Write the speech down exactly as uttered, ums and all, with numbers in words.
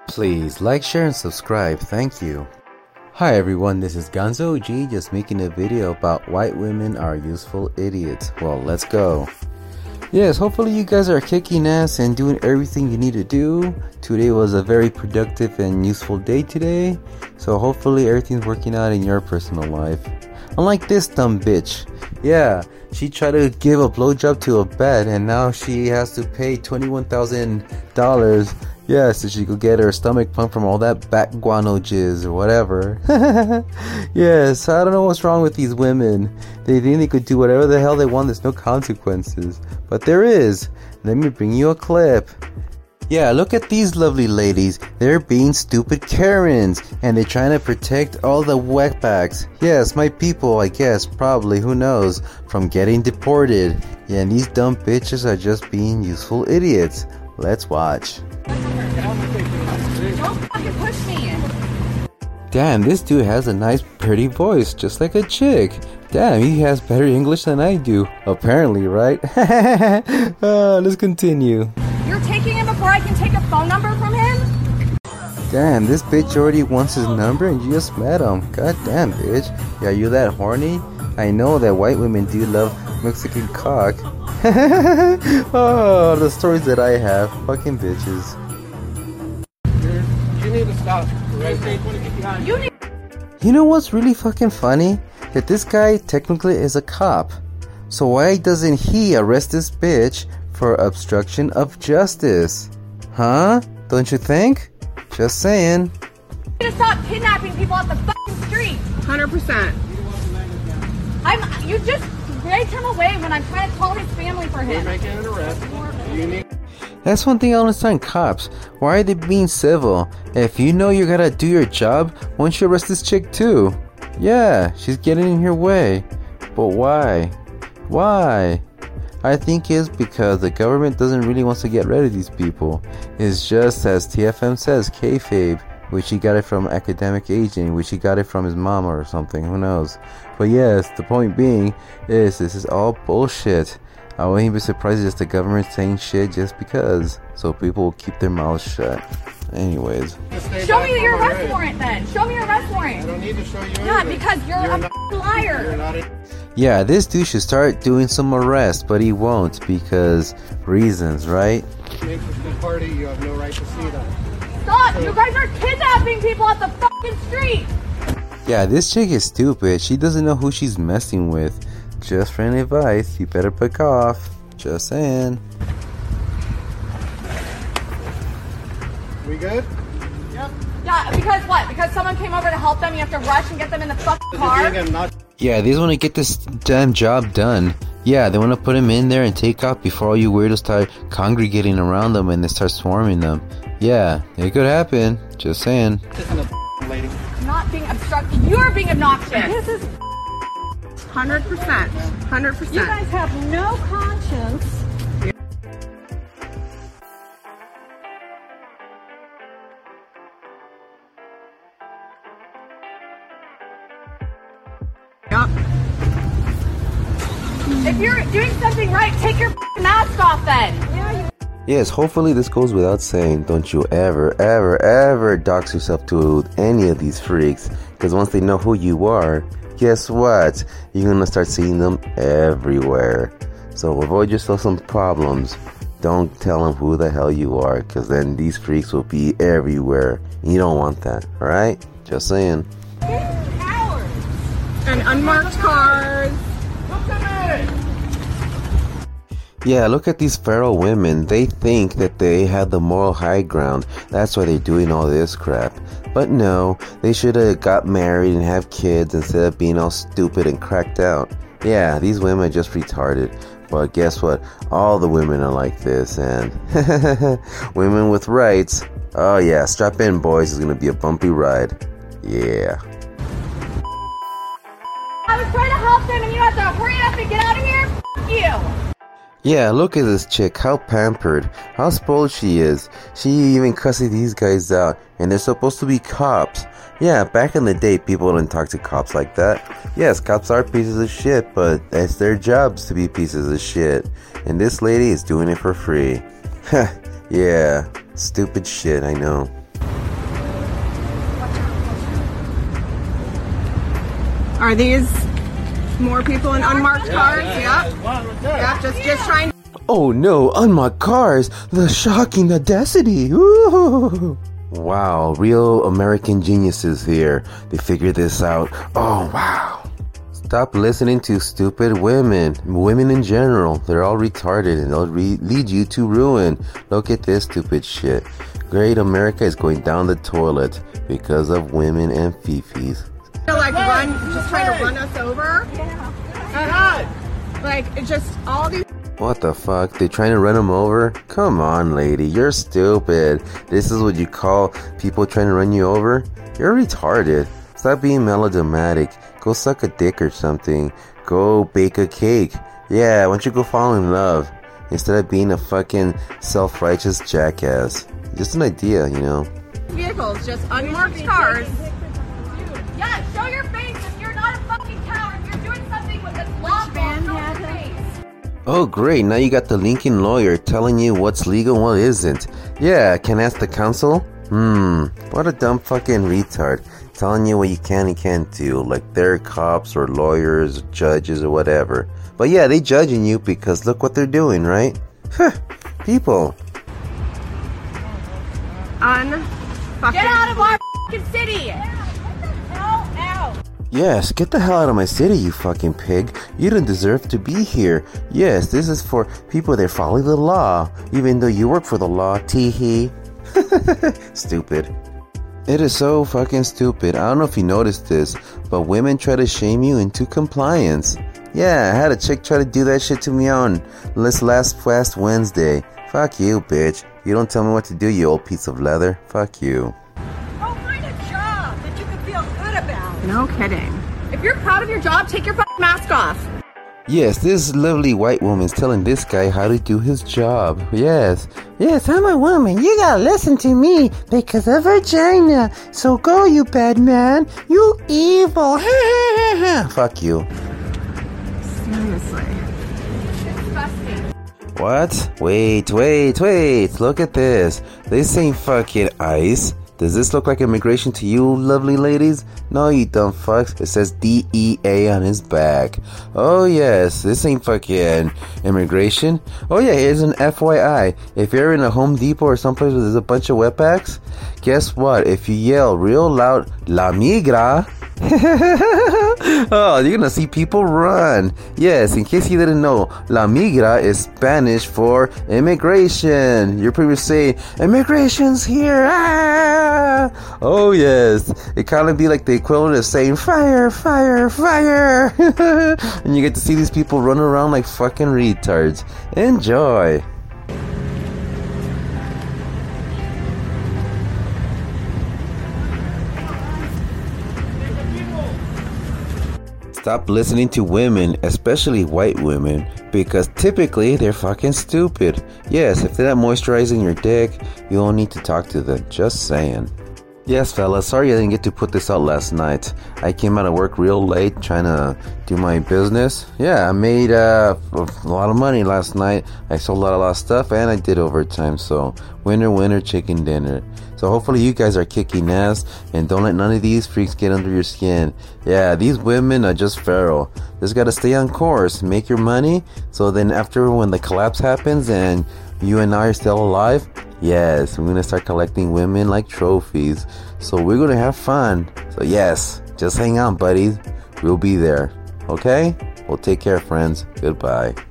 Please like, share, and subscribe. Thank you. Hi everyone, this is Gonzo O G, just making a video about white women are useful idiots. Well, let's go. Yes, hopefully you guys are kicking ass and doing everything you need to do. Today was a very productive and useful day today. So hopefully everything's working out in your personal life. Unlike this dumb bitch. Yeah, she tried to give a blowjob to a bat and now she has to pay twenty-one thousand dollars. Yeah, so she could get her stomach pumped from all that bat guano jizz or whatever. Yes, I don't know what's wrong with these women. They think they could do whatever the hell they want, there's no consequences. But there is. Let me bring you a clip. Yeah, look at these lovely ladies. They're being stupid Karens. And they're trying to protect all the wetbacks. Yes, my people, I guess, probably, who knows, from getting deported. Yeah, and these dumb bitches are just being useful idiots. Let's watch. Don't fucking push me. Damn, this dude has a nice pretty voice, just like a chick. Damn, he has better English than I do. Apparently, right? uh, let's continue. You're taking him before I can take a phone number from him? Damn, this bitch already wants his number and you just met him. God damn, bitch. Yeah, you that horny? I know that white women do love Mexican cock. Oh, the stories that I have. Fucking bitches. You need to stop. Right? You need You know what's really fucking funny? That this guy technically is a cop. So why doesn't he arrest this bitch for obstruction of justice? Huh? Don't you think? Just saying. to stop kidnapping people off the fucking street. one hundred percent. I'm. You just dragged him away when I'm trying to call his family for We're him. making an arrest. You need. That's one thing I don't understand, cops. Why are they being civil? If you know you gotta do your job, why don't you arrest this chick too? Yeah, she's getting in your way. But why? Why? I think it's because the government doesn't really want to get rid of these people. It's just as T F M says, kayfabe, which he got it from academic aging, which he got it from his mama or something, who knows. But yes, the point being is this is all bullshit. I wouldn't be surprised if the government saying shit just because, so people will keep their mouths shut. Anyways. Show me your arrest warrant then. Show me your arrest I warrant. don't need to show you Yeah, anything. because you're, You're a not- f***ing liar. You're not a- Yeah, this dude should start doing some arrests, but he won't because reasons, right? interested party. You have no right to see them. Stop! You guys are kidnapping people off the fucking street. Yeah, this chick is stupid. She doesn't know who she's messing with. Just friendly advice, you better back off. Just saying. We good? Yeah, because what? Because someone came over to help them. You have to rush and get them in the fucking car. Again, not. Yeah, these want to get this damn job done. Yeah, they want to put him in there and take off before all you weirdos start congregating around them and they start swarming them. Yeah, it could happen. Just saying. Listen to lady. Not being obstructive. You're being obnoxious. This is one hundred percent. one hundred percent. You guys have no conscience. Yep. If you're doing something right, take your f***ing mask off then. Yeah, you Yes, hopefully this goes without saying. Don't you ever, ever, ever dox yourself to any of these freaks. Because once they know who you are, guess what? You're going to start seeing them everywhere. So avoid yourself some problems. Don't tell them who the hell you are. Because then these freaks will be everywhere. And you don't want that. Alright? Just saying. cowards. And unmarked cars. Yeah, look at these feral women. They think that they have the moral high ground. That's why they're doing all this crap. But no, they should have got married and have kids instead of being all stupid and cracked out. Yeah, these women are just retarded. But guess what? All the women are like this. And women with rights. Oh yeah, strap in boys. It's going to be a bumpy ride. Yeah. I was trying to help them and you have to hurry up and get out of here? F*** you. Yeah, look at this chick, how pampered, how spoiled she is. She even cussing these guys out, and they're supposed to be cops. Yeah, back in the day, people didn't talk to cops like that. Yes, cops are pieces of shit, but it's their jobs to be pieces of shit. And this lady is doing it for free. Yeah, stupid shit, I know. Are these more people in unmarked cars? Yep. Yep, just, just trying. Oh no, unmarked cars! The shocking audacity! Ooh. Wow, real American geniuses here. They figured this out. Oh wow. Stop listening to stupid women. Women in general. They're all retarded and they'll re- lead you to ruin. Look at this stupid shit. Great America is going down the toilet because of women and fifis. Like run, just trying to run us over. Like it just all these. What the fuck? They trying to run them over? Come on, lady. You're stupid. This is what you call people trying to run you over? You're retarded. Stop being melodramatic. Go suck a dick or something. Go bake a cake. Yeah, why don't you go fall in love instead of being a fucking self-righteous jackass? Just an idea, you know. Vehicles, just unmarked cars. Yeah, show your face if you're not a fucking coward. If you're doing something with this law, show your face. Oh great, now you got the Lincoln lawyer telling you what's legal and what isn't. Yeah, can I ask the counsel? Hmm, what a dumb fucking retard. Telling you what you can and can't do, like they're cops or lawyers or judges or whatever. But yeah, they judging you because look what they're doing, right? Huh, people. Unfucking. Get out of our fucking city! Hell out! Yes, get the hell out of my city, you fucking pig. You don't deserve to be here. Yes, this is for people that follow the law, even though you work for the law, tee-hee. Stupid. It is so fucking stupid. I don't know if you noticed this, but women try to shame you into compliance. Yeah, I had a chick try to do that shit to me on this last past Wednesday. Fuck you, bitch. You don't tell me what to do, you old piece of leather. Fuck you. Go find a job that you can feel good about. No kidding. If you're proud of your job, take your fucking mask off. Yes, this lovely white woman's telling this guy how to do his job. Yes. Yes, I'm a woman. You gotta listen to me because of vagina. So go, you bad man. You evil. Fuck you. Seriously. Disgusting. What? Wait, wait, wait. Look at this. This ain't fucking ice. Does this look like immigration to you, lovely ladies? No, you dumb fucks. It says D E A on his back. Oh, yes. This ain't fucking immigration. Oh, yeah. Here's an F Y I. If you're in a Home Depot or someplace where there's a bunch of wetbacks, guess what? If you yell real loud, La Migra, oh, you're gonna see people run. Yes, in case you didn't know, La Migra is Spanish for immigration. You're probably saying, immigration's here. Ah! Oh, yes. It kind of be like the equivalent of saying, fire, fire, fire. And you get to see these people run around like fucking retards. Enjoy. Stop listening to women, especially white women, because typically they're fucking stupid. Yes, if they're not moisturizing your dick, you don't need to talk to them. Just saying. Yes, fellas, sorry I didn't get to put this out last night. I came out of work real late trying to do my business. Yeah, I made uh, a lot of money last night. I sold a lot, a lot of stuff and I did overtime. So, winner, winner, chicken dinner. So hopefully you guys are kicking ass and don't let none of these freaks get under your skin. Yeah, these women are just feral. Just gotta stay on course, make your money. So then after when the collapse happens and you and I are still alive, yes, we're gonna start collecting women like trophies. So we're gonna have fun. So yes, just hang on, buddies. We'll be there. Okay? Well, take care, friends. Goodbye.